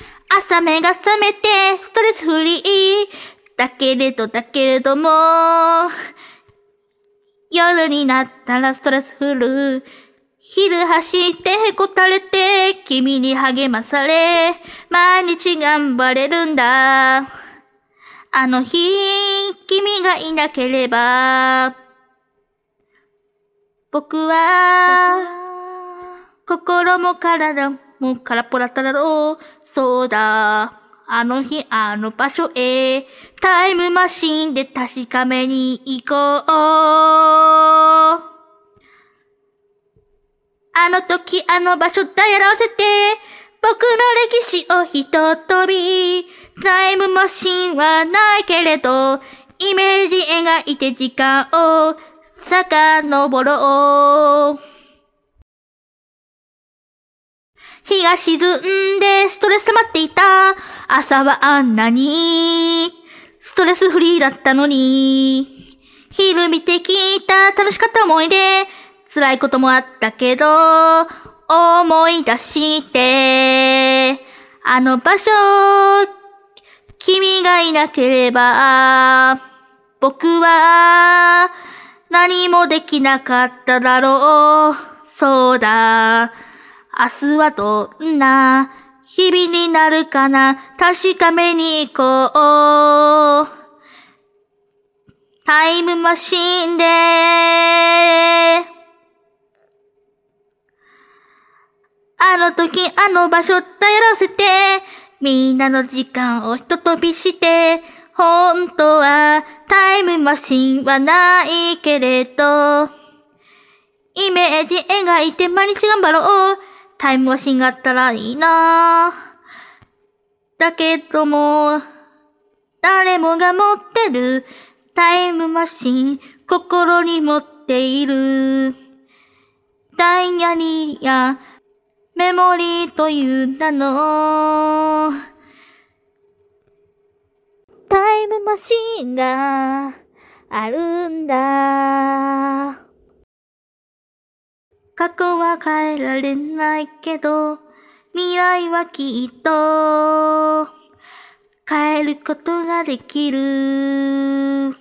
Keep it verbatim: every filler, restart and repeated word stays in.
朝目が覚めてストレスフリー。だけれどだけれども、夜になったらストレスフル。昼走ってへこたれて、君に励まされ、毎日頑張れるんだ。あの日、君がいなければ、僕は、心も体も空っぽだっただろう。そうだ。あの日、あの場所へ、タイムマシーンで確かめに行こう。あの時、あの場所だやらせて、僕の歴史をひととび。タイムマシーンはないけれど、イメージ描いて時間を遡ろう。日が沈んでストレス溜まっていた。朝はあんなにストレスフリーだったのに。昼見て聞いた楽しかった思い出。辛いこともあったけど、思い出して、あの場所、君がいなければ、僕は何もできなかっただろう。そうだ。明日はどんな日々になるかな、確かめに行こう。タイムマシーンで、あの時あの場所とやらせて、みんなの時間をひととびして、本当はタイムマシーンはないけれど、イメージ描いて毎日頑張ろう。タイムマシンがあったらいいな。だけども、誰もが持ってるタイムマシン、心に持っている。ダイヤリやメモリーという名のタイムマシンがあるんだ。過去は変えられないけど、未来はきっと変えることができる。